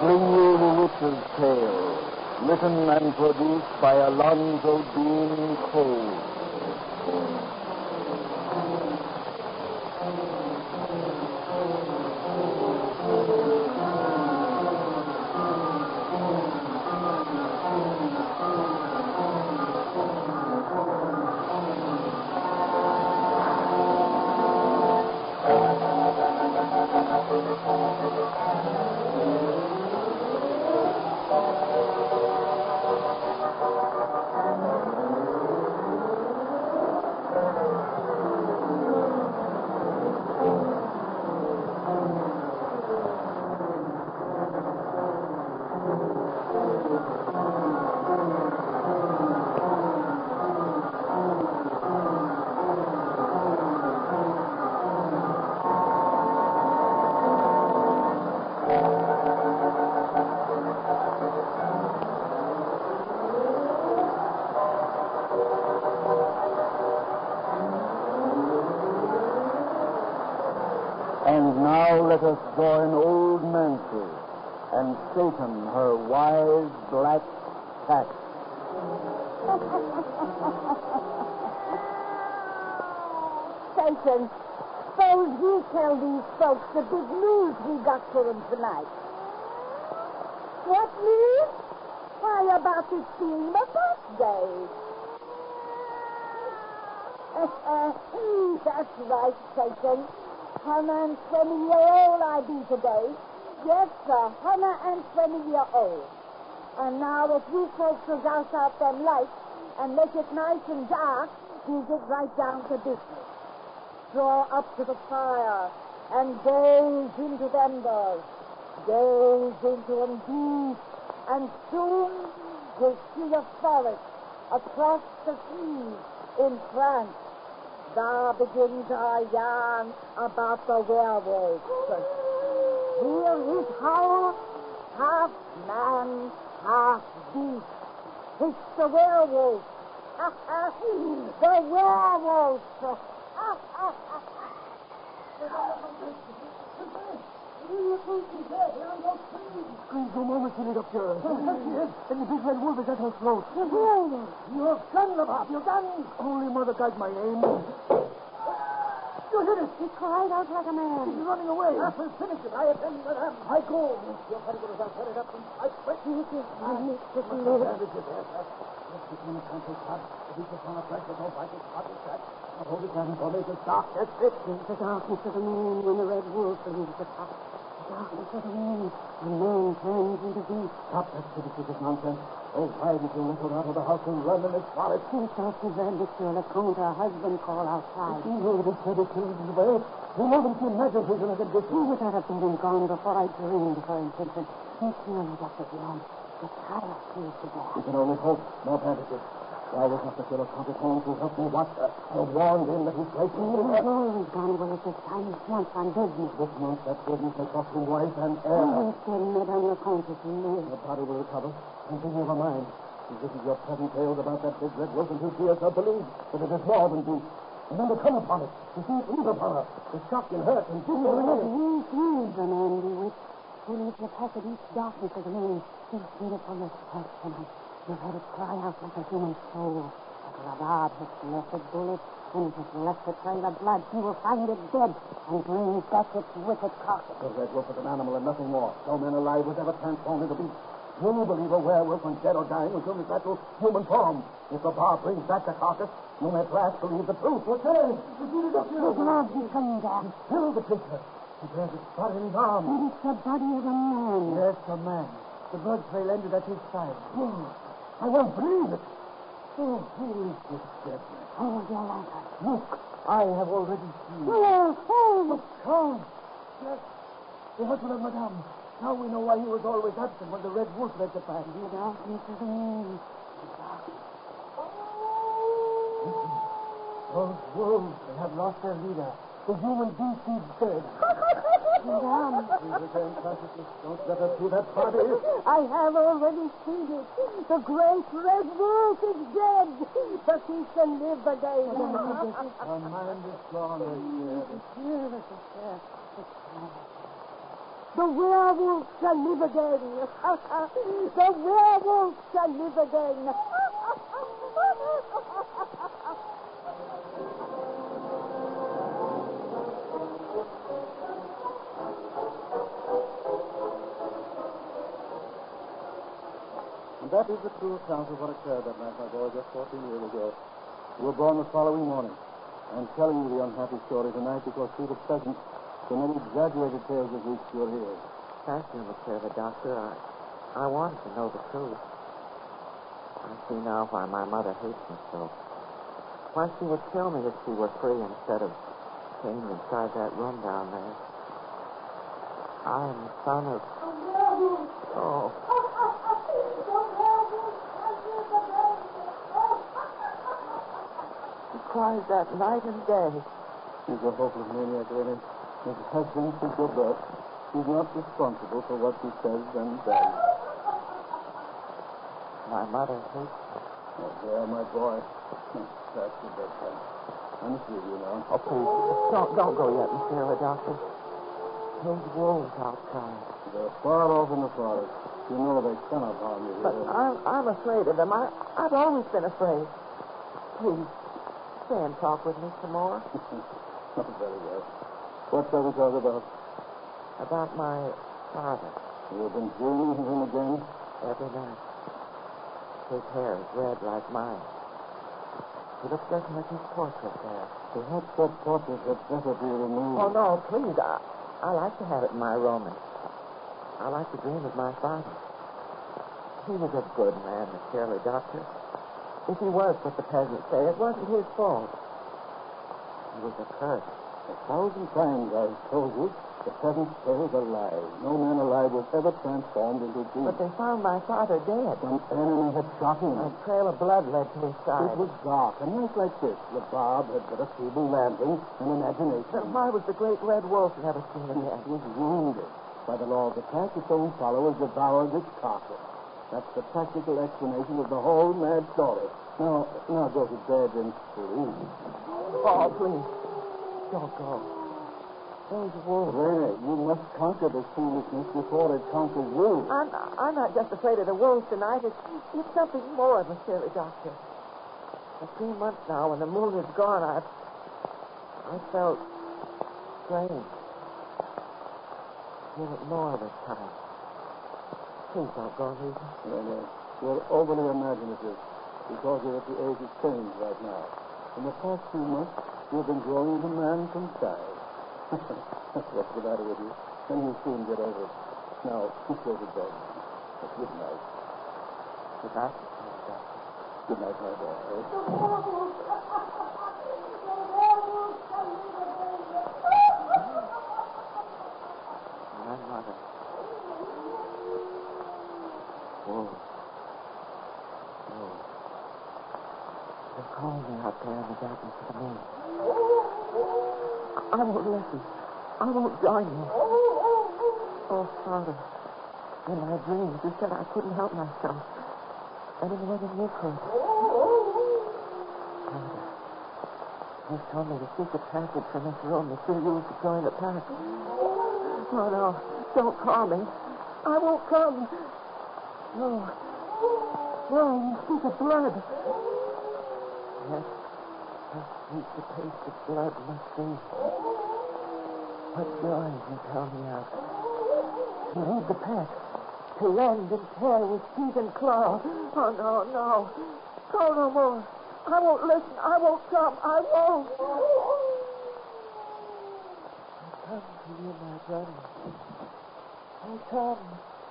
bring you the Witch's Tale, written and produced by Alonzo Dean Cole. And now let us join old Nancy and Satan, her wise black cat. Satan, suppose you tell these folks the big news we got for them tonight. What news? Why, about this being my birthday. That's right, Satan. 120-year-old I be today. Yes, sir, 120-year-old. And now if you folks will douse out them lights and make it nice and dark, we'll get right down to business. Draw up to the fire and gaze into the embers. Gaze into them deep, and soon you'll see a forest across the sea in France. There begins our yarn about the werewolf. Hear his howl, half man, half beast. It's the werewolf. The werewolf. Screams no more till it up here. And the big red wolf is at her throat. The werewolf. Your gun, Bob, your gun. Holy mother, guide my aim. You hit it. He cried out like a man. He's running away. Finish it. I attend to them. I go. Your particles are set it up and I quit. He is just a little. Let's begin a country shot. If he's upon a flesh, there's no fight. It's hot as that. I'll hold it down until it's dark. That's it. The darkness of the moon when the red wolf leaves the top. The darkness of the moon when man turns into beast. Stop that ridiculous nonsense. Oh, why did you let her out of the house and run in this forest? She thought she heard Monsieur Lecomte, her husband, call outside. You know that it's the children's way. You know that she imagines he's in a condition. She would not have been gone before I dreamed of her intention. It's nearly got the blood. The child feels to death. We can only hope. No bandages. I was not Monsieur Lecomte at home to help me watch her. I warned him that he's right here. He's always gone away at this time. He's once on business. This month, that business may cost him wife and heir. Always tell Madame Lecomte if he lives. The body will recover. And be never mind. She listens to your pleasant tales about that big red wolf until she herself believes that it is more than beast. And then to come upon it, to see it leap upon her, to shock and hurt and do her away. He's the man bewitched, who leaves the path of each darkness of the moon. He's beautiful as heart tonight. You've heard it cry out like a human soul. But Ravard has left a bullet and has left a trail of blood. He will find it dead and brings back its wicked carcass. The red wolf is an animal and nothing more. No man alive was ever transformed into beast. You believe a werewolf when dead or dying will assume his natural human form. If the bar brings back the carcass, you may at last believe the truth. What's that? The blood is coming back. He killed the creature. He bears its body in his arm. And it's the body of a man. Yes, a man. The blood trail ended at his side. Oh, I won't believe it. Oh, who is this dead man? Hold your lantern. Look, I have already seen. Oh, Charles. Yes, the husband of Madame. Now we know why he was always absent when the red wolf led the pack. The darkness of the moon. Those wolves, they have lost their leader. The human beast is dead. Madame. Please return consciousness. Don't let us see that body. I have already seen it. The great red wolf is dead. But he shall live again. Our mind is gone, my dear. Here, Mr. Sheriff. The werewolf shall live again. The werewolf shall live again. And that is the true account of what occurred that night, my boy, just 14 years ago. You were born the following morning. I'm telling you the unhappy story tonight because through the present, the many exaggerated tales have reached your ears. Thank you, Mr. Doctor. I wanted to know the truth. I see now why my mother hates me so. Why she would kill me if she were free instead of chained inside that room down there. I am the son of... Oh. She cries that night and day. She's a hopeless maniac, really. If husband should go back, she's not responsible for what she says and does. My mother hates me. Oh, there, my boy. That's the best thing. I'm with you now. Oh, please, don't go yet, Mr. Doctor. Those wolves outside. They're far off in the forest. You know they cannot harm you. But I'm afraid of them. I've always been afraid. Please, stay and talk with me some more. Not very well. What shall we talk about? About my father. You've been dreaming of him again? Every night. His hair is red like mine. He looks just like his portrait there. Perhaps that portrait had better be removed. Oh, no, please. I like to have it in my room. I like to dream of my father. He was a good man, the Shirley Doctor. If he was what the peasants say, it wasn't his fault. He was a curse. 1,000 times I've told you, the peasant's tale is a lie. No man alive was ever transformed into a demon. But they found my father dead. Some enemy had shot him. A trail of blood led to his side. It was dark, a night like this. The barb had but a feeble lantern and imagination. Then why was the great red wolf never seen again? It was wounded. By the law of the pack, its own followers devoured its carcass. That's the practical explanation of the whole mad story. Now go to bed and sleep. Oh, please. Don't go. Those wolves. Rene, you must conquer this foolishness before it conquers you. I'm not just afraid of the wolves tonight. It's something more, Monsieur the Doctor. For 3 months now, when the moon is gone, I felt strange. Feel it more this time. Please don't go, Lisa. Rene, you're overly imaginative because you're at the age of change right now. In the past 2 months, you've been growing into man from child. What's the matter with you? Then you'll soon get over it. Now, just go to bed. Good night. Good night, Monsieur the Doctor. Good night, my boy. My mother. Oh. They're calling me out there in the darkness of the moon. I won't listen. I won't join you. Oh, Father, in my dreams, you said I couldn't help myself any more than you could. Father, you told me the secret passage from this room that you used to join the pack. Oh, no, don't call me. I won't come. No, you speak of blood. Yes, how sweet the taste of blood must be. What joy you tell me of. To lead the pack, to rend and tear with teeth and claw. Oh, no. Call no more. I won't listen. I won't come. I won't. I come to you, my brother. I come.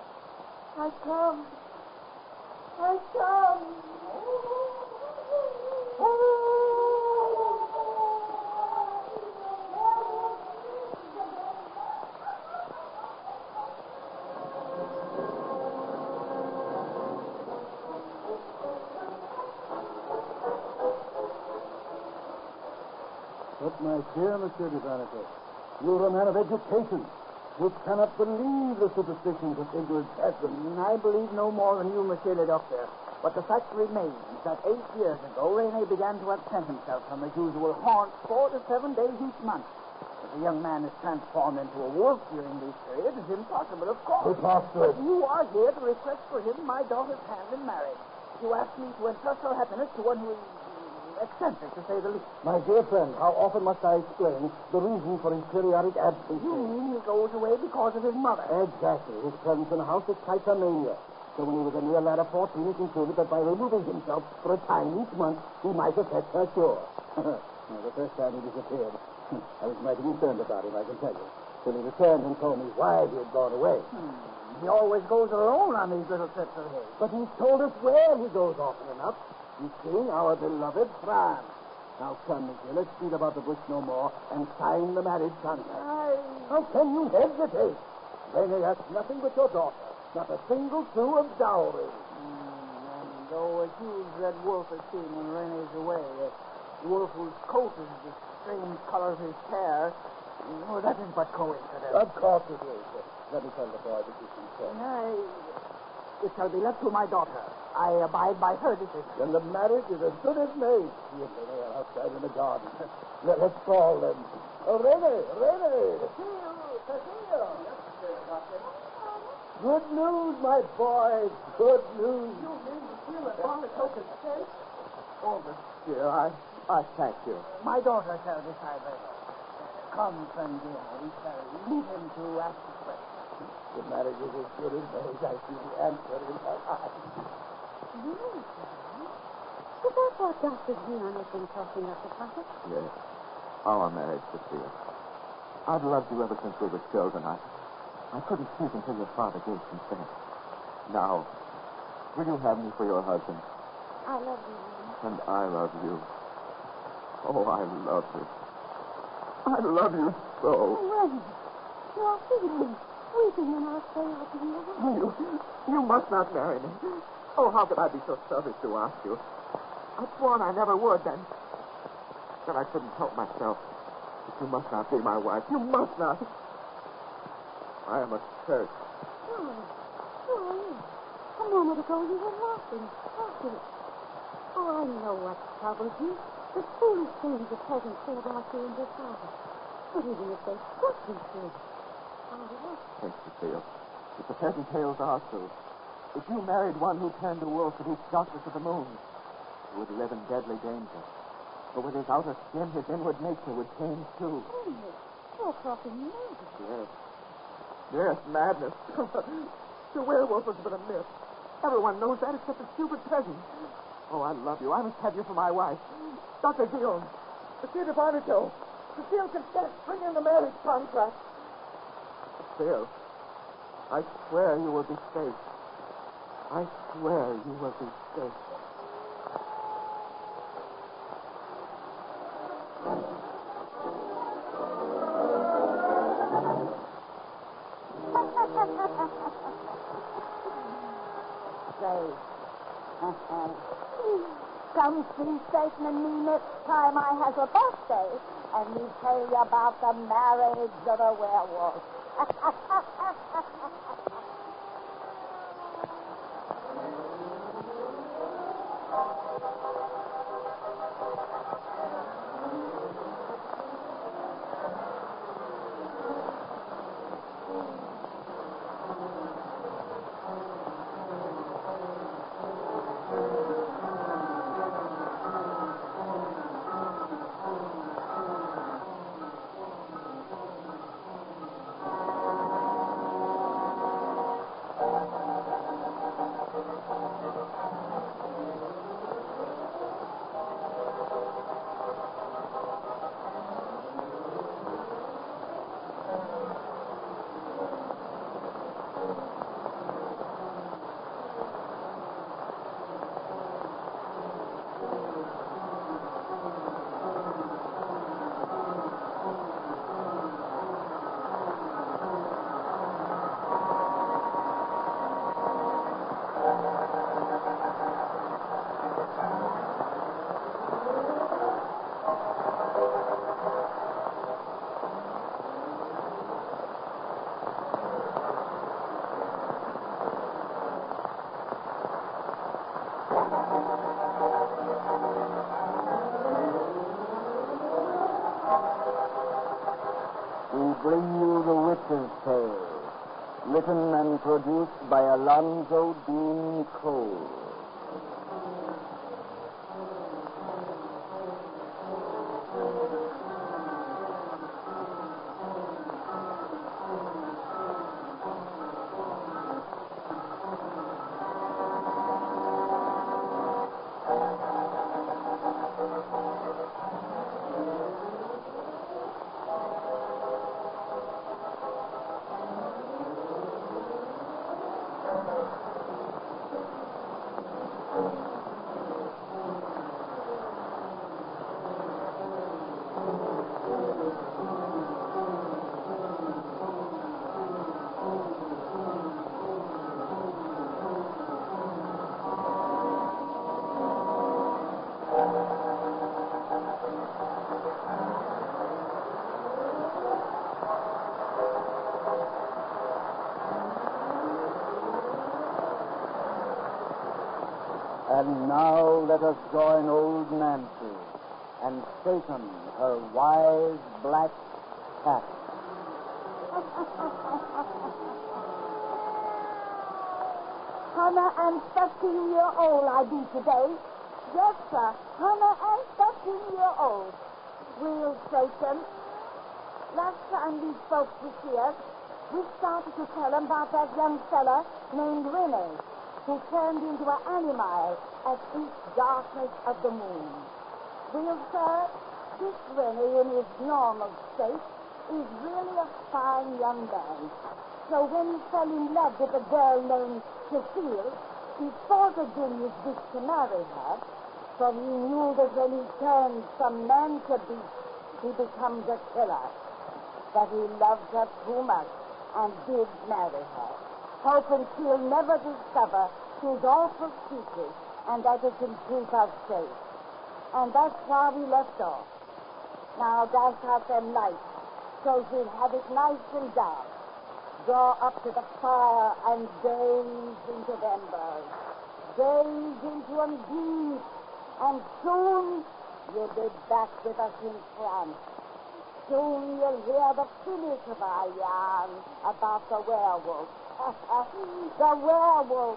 But, my dear Monsieur de Vaneton, you're a man of education. You cannot believe the superstitions of ignorant peasants. I believe no more than you, Monsieur le Docteur. But the fact remains that 8 years ago, Rene began to absent himself from his usual haunts 4 to 7 days each month. The a young man is transformed into a wolf during these periods is impossible, of course. Preposterous. But you are here to request for him my daughter's hand in marriage. You ask me to entrust her happiness to one who is eccentric, to say the least. My dear friend, how often must I explain the reason for his periodic absence? You mean he goes away because of his mother? Exactly. His presence in the house is quite a mania. So when he was a mere lad of 14, he concluded that by removing himself for a time each month, he might affect her cure. Now, the first time he disappeared, I was mighty concerned about him, I can tell you. Till he returned and told me why he had gone away. He always goes alone on these little trips of his. But he's told us where he goes often enough. You see, our beloved France. Now come, monsieur, let's beat about the bush no more and sign the marriage contract. How can you hesitate? Rene asks nothing but your daughter. Not a single sou of dowry. And though a huge red wolf is seen when Rene's away, a wolf whose coat is the strange color of his hair, that is but coincidence. Of course it is. Let me tell the boy that you can say. It shall be left to my daughter. I abide by her decision. Then the marriage is as good as made. She and Rene are outside in the garden. Let's call them. Oh, Rene! Cecile! Good news, my boy. Good news. You mean to feel that Father took his case? Oh, monsieur, I thank you. My daughter shall decide later. Come, friend dear, we shall leave him to ask the question. The marriage is as good as made. I see the answer in her eyes. Really, is that what Dr. Dion has been talking of, Professor? Yes. Our marriage, Sophia. I've loved you ever since we were children. I couldn't speak until your father gave consent. Now, will you have me for your husband? I love you, Rene. And I love you. Oh, I love you. I love you so. Oh, Rene, you're weeping when I say I can love you. You must not marry me. Oh, how could I be so selfish to ask you? I swore I never would, then I couldn't help myself. But you must not be my wife. You must not. I am a curse. Oh, a moment ago you were laughing. Oh, I know what troubles you. The foolish things the peasants say about you and your father. But even if they could be true, Thanks, Cecile. If the peasant tales are true, if you married one who turned a wolf at each darkness of the moon, he would live in deadly danger. For with his outer skin, his inward nature would change too. Oh, you're talking madness. Yes, madness. The werewolf has been a myth. Everyone knows that except the stupid peasant. Oh, I love you. I must have you for my wife. Dr. Dion, Monsieur de Barnato, Cecile consent. Bring in the marriage contract. Cecile, I swear you will be safe. I swear you will be safe. Come see Satan and me next time I has a birthday, and we tell you about the marriage of a werewolf. we bring you The Witch's Tale, written and produced by Alonzo Dean Cole. And now let us join old Nancy and Satan, her wise black cat. Hannah and 13-year-old I be today. Yes, sir. Hannah and 13-year-old. Real Satan. Last time these folks was here, we started to tell them about that young fella named Rene, who turned into an animal at each darkness of the moon. Well, sir, this Rene in his normal state is really a fine young man. So when he fell in love with a girl named Cecile, he thought of doing his best to marry her, for he knew that when he turns from man to beast, he becomes a killer. But he loved her too much and did marry her, hoping she'll never discover his awful secret and that it can keep us safe. And that's why we left off. Now dash out them lights so we'll have it nice and dark. Draw up to the fire and gaze into the embers. Gaze into them deep, and soon you'll be back with us in France. Soon you'll hear the finish of our yarn about the werewolf. The werewolf.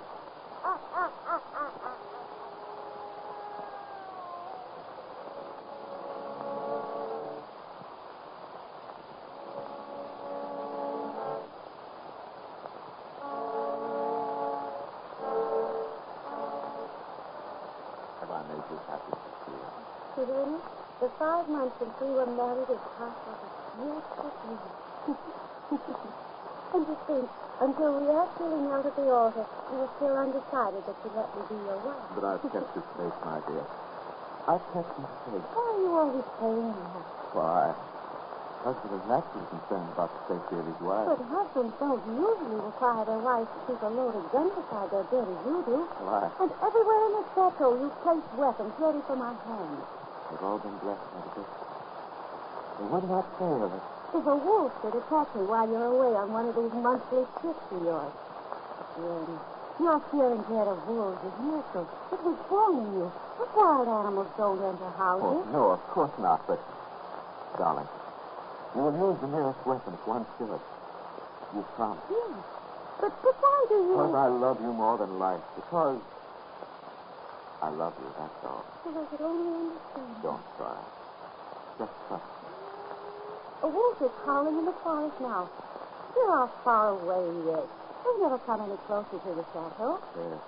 Have I made you happy, Cecile? Serena, the 5 months since we were married has passed like a beautiful dream. And to think, until we actually knelt at the altar, you were still undecided that you'd let me be your wife. But I've kept you safe, my dear. I've kept you safe. Why are you always saying that? Why? Husband is naturally concerned about the safety of his wife. But husbands don't usually require their wives to keep a loaded gun beside their bed as you do. Why? And everywhere in the chateau you place weapons ready for my hand. They've all been blessed by the good. They would not fail us. If a wolf should attack me while you're away on one of these monthly trips of yours. Then you're feeling scared of wolves is natural. It was born in you. But wild animals don't enter houses. Oh, no, of course not, but... Darling, you will use the nearest weapon if one should. You promise. Yes. But why do you... Because I love you more than life. Because I love you, that's all. If I could only understand. Don't try. Just trust me. A wolf is howling in the forest now. They're all far away yet. They've never come any closer to the chateau. Yes.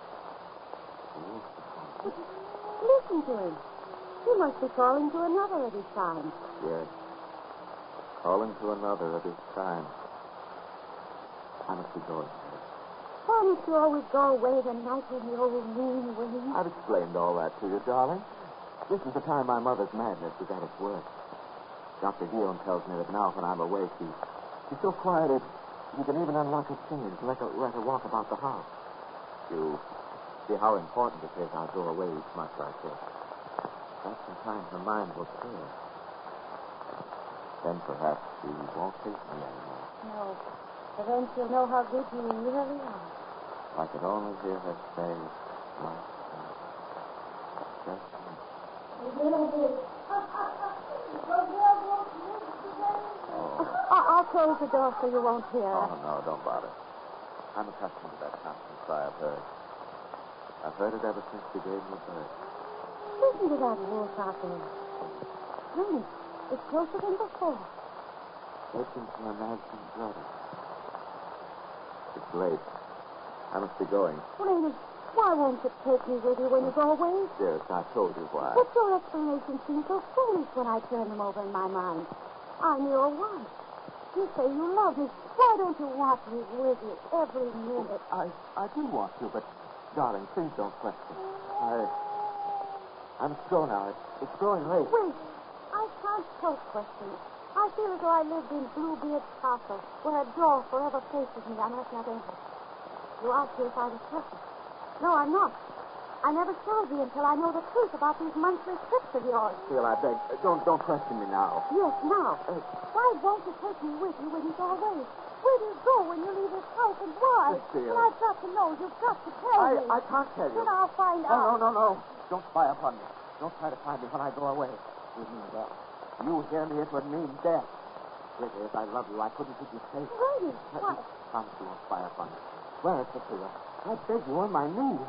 But listen to him. He must be calling to another of his kind. Yes. Calling to another of his kind. I must be going. Why don't you always go away the night when the old moon wanes? I've explained all that to you, darling. This is the time my mother's madness is at its worst. Dr. Guillaume tells me that now when I'm away, she's so quiet that you can even unlock her chains and let her walk about the house. You see how important it is I go away each month like this. That's the time her mind will clear. Then perhaps she won't hate me anymore. No. But then she'll know how good you really are. I could only hear her say, like that. Just I'll close the door so you won't hear Oh, her. no, don't bother. I'm accustomed to that constant cry of hers. I've heard it ever since she gave me birth. Listen to that wolf out there. Really, it's closer than before. Listen to a man's brother. It's late. I must be going. Raymond, why won't you take me with you when you go away? Dearest, I told you why. But your explanations seem so foolish when I turn them over in my mind. I'm your wife. You say you love me. Why don't you want me with you every minute? I do want you, but, darling, please don't question. I'm slow now. It's growing late. Wait. I can't help questioning. I feel as though I lived in Bluebeard Castle, where a door forever faces me unless I enter. You asked me if I was perfect. No, I'm not. I never shall be until I know the truth about these monthly trips of yours. Phil, I beg, don't question me now. Yes, now. Why won't you take me with you when you go away? Where do you go when you leave this house, and why? Phil. And I've got to know. You've got to tell me. I can't tell you. Then I'll find out. No. Don't spy upon me. Don't try to find me when I go away. It would mean death. You hear me, it would mean death. Really, if I love you, I couldn't keep you safe. Brady, what? Promise you won't spy upon me. Swear it, Sophia. I beg you on my knees.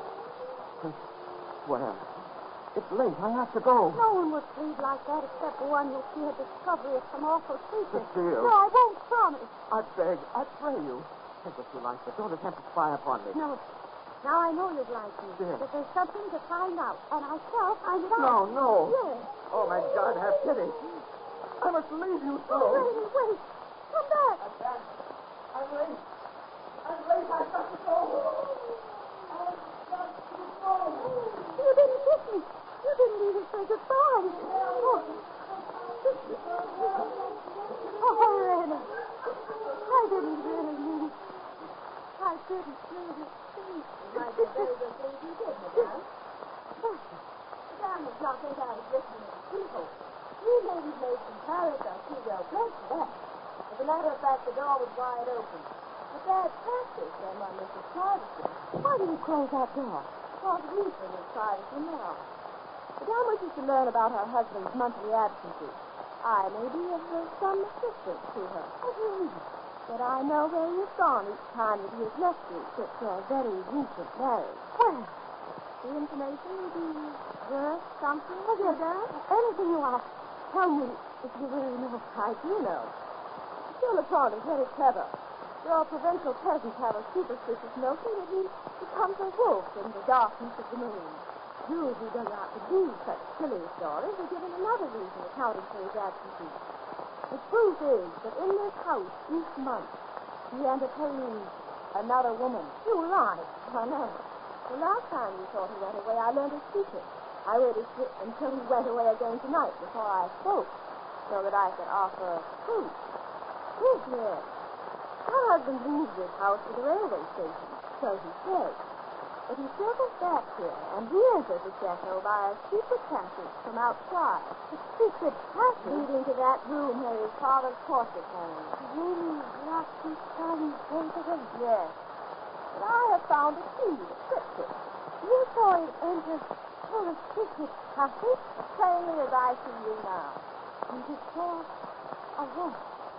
Swear. It's late. I have to go. No one would plead like that except one who feared discovery of some awful secret. Cecile. No, I won't promise. I beg. I pray you. Take what you like, but don't attempt to spy upon me. No. Now I know you'd like me. Yes. But there's something to find out, and I shall find it out. No. Yes. Oh, my God, have pity. I must leave you so. Oh, Brady, wait. Come back. I'm late. I've got to go. You didn't kiss me. You didn't even say goodbye. Oh, Randy. I didn't really mean it. I didn't really think. Might be a very good thing you did, madame. Madame was not think I was listening to people. You ladies made some Paris are too well dressed for that. As a matter of fact, the door was wide open. But bad practice on my Mrs. Charleston. Why did you close that door? Because Reefing is Charleston now. Madame wishes to learn about her husband's monthly absences. I may be of some assistance to her. What do you mean? But I know where he's gone each time that he has left you since your very recent marriage. Where? The information will be worth something, madame? Anything you ask. Tell me if you really know. I do know. Monsieur Lepond is very clever. Your provincial peasants have a superstitious notion that he becomes a wolf in the darkness of the moon. You who do not believe such silly stories are given another reason accounting for his absences. The truth is that in this house each month he entertains another woman. You lied. I know. The last time you thought he went away, I learned his secret. I waited until he went away again tonight before I spoke, so that I could offer proof. Proof, yes. Her husband leaves this house for the railway station, so he says. But he circles back here and re-enters the chateau by a secret passage from outside. A secret passage? Leading to that room where his father's portrait hangs. Really locked his son into him? Yes. But I have found a key to fix it. You saw him enter through a secret passage? As plainly as I see you now. And you saw a wolf.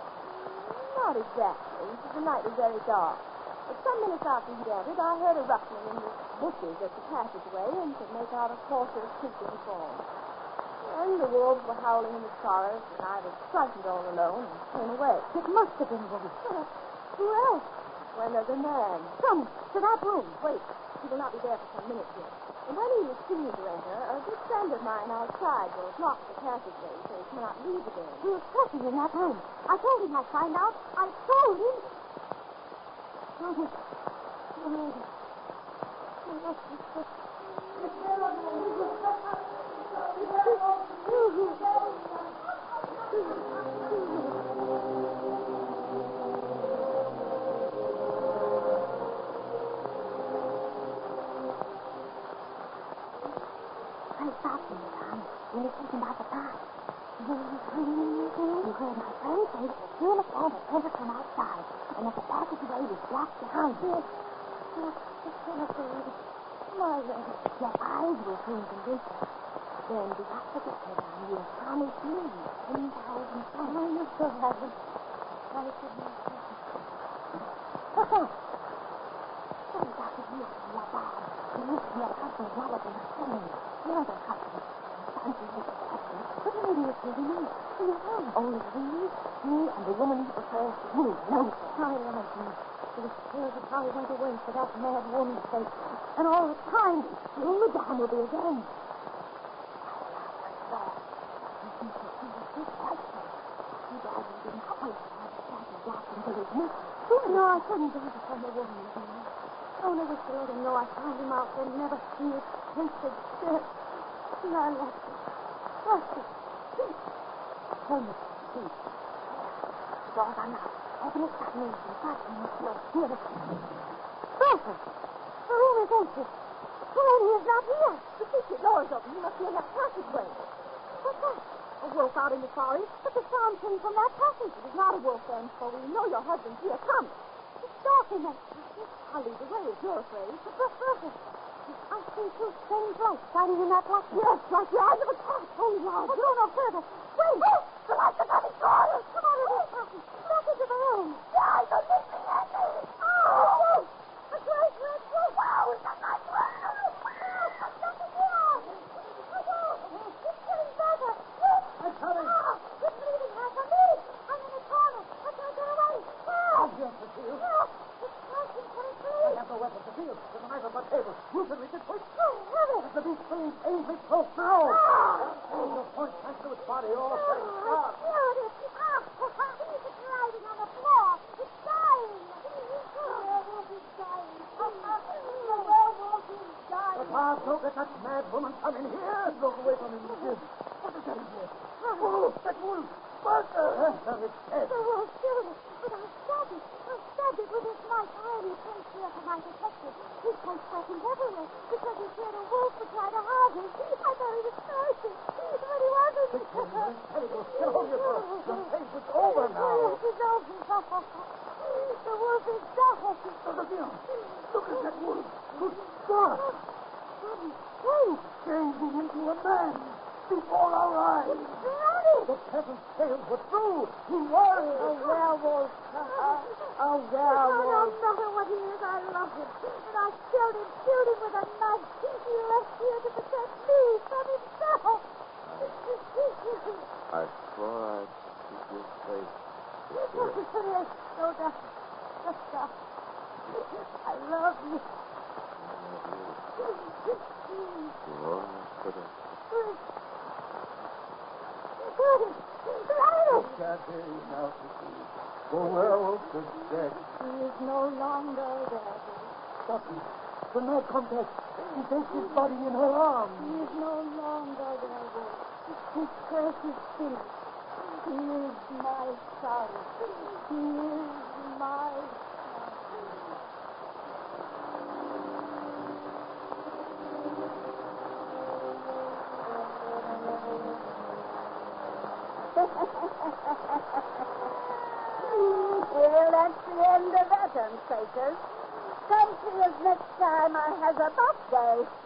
Not exactly. The night was very dark. But some minutes after he'd entered, I heard a rustling in the bushes at the passageway and could make out a coarser creeping form. And the wolves were howling in the forest, and I was frightened all alone and came away. It must have been wolf. Who else? When there's a man. Come to that room. Wait. He will not be there for some minutes yet. And when he was seen to enter, a good friend of mine outside will block the passageway so he cannot leave again. He was pressing in that room. I told him I'd find out. I told him. I stopped him, Tom. When he told him about the past. You heard my friend say that you and the phone had entered from outside, and that the passageway was blocked behind you. My Lord. Your eyes will soon convince us. Then do not forget, madame, you have promised me 10,000 francs. You still haven't. What's that? Something got to hear from your dad. He used to be a husband rather than a friend. The other husband. Fancy his husband. But maybe it's really nice. In your home. Oh, really? Me and the woman he prefers to you. No, I like him. He was scared of how he went away for that mad woman's sake. And all the time, still the dam will be again. No, I couldn't do it from the woman. I only wish to let him know I found him out and never see his tasted shirt. And I left it. Left it. Turn it. See. The door's unlocked. Open it suddenly and fasten the door. Here it is. Bertha! The room is empty. Granny is not here. The kitchen door's open. You must be in that passageway. What's that? A wolf out in the forest, but the sound came from that passage. It is not a wolf, then, for we know your husband's here. Come. It's dark in that passage. I'll lead the way if you're afraid. But Bertha, I see two strange lights shining in that black. Yes, like the eyes of a cat. Oh, Lord. Go no further. Wait. Oh, the lights are coming toward us. Come on into this passage. Back into the room. Yeah, don't take me at me. Oh, a great red wolf. Wow, it's a nice one. Nothing here. It's getting better. I'm coming. It's leading half a minute. I'm in the corner. I can't get away. I'll get the field. It's crouching for its I lead. have no weapon to field. There's a knife on my table. You can reach it quick. Oh, heavy. If the beast swings, aim his close now. Oh, the point comes to its body all very sharp. It's riding on the floor. It's dying. The werewolf is dying. The werewolf is dying. The bar, don't let that mad woman come in here. Look away from him. What is that in here? Oh, that wolf. Bertha. It's dead. The wolf killed it, but I stabbed it. I stabbed it with this knife. I only placed here for my protection. He placed weapons everywhere because he feared a wolf would try to harm him. I thought he was crazy, but he wasn't. Terrible. Get hold of your bird. The case is over now. Yes, it's over. The wolf is dead. Look at him. Look at that wolf. Good God. Changing into a man before our eyes. The peasant's scales were true. He was A werewolf. A werewolf. No matter what he is, I love him. And I killed him with a knife. He left here to protect me from himself. I swore I'd keep you safe. Yes, no doubt. Just stop. I love you. You always could have. I can't hear you now, Cecile. The werewolf is dead. He is no longer there. Stop him. The night contact. He takes his body in her arms. He is no longer there. His curse is finished. He is my son. He is my son. Well, that's the end of that, Unsakers. Come see us next time I has a birthday.